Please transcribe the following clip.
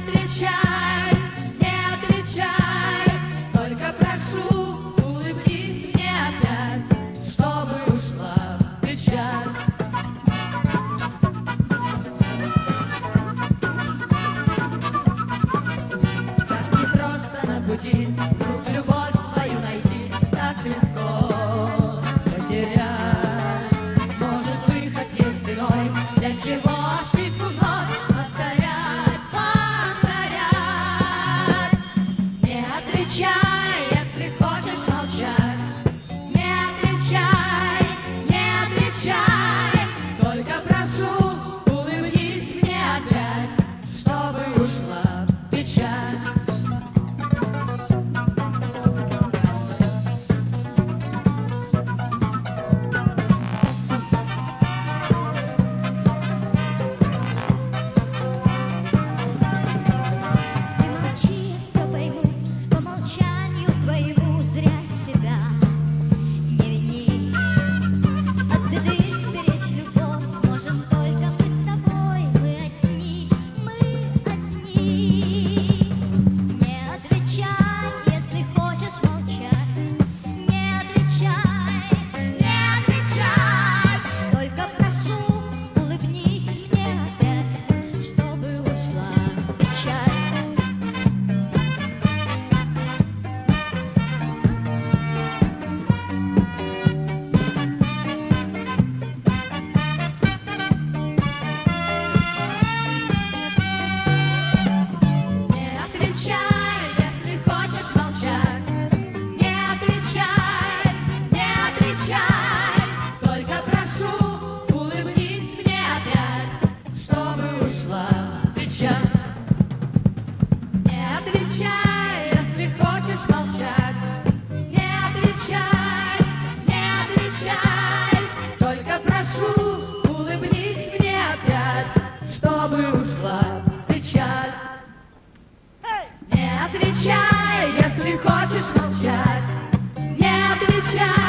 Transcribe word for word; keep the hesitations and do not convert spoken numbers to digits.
отвечай, не отвечай, только прошу, улыбнись мне опять, чтобы ушла печаль. Так непросто на пути вдруг любовь свою найти, так легко потерять. Может, выход есть иной, для чего ошибку вновь повторять, повторять. Не отвечай, если хочешь молчать, не отвечай, не отвечай, только прошу, улыбнись мне опять, чтобы ушла печаль. Не отвечай, если хочешь молчать, не отвечай.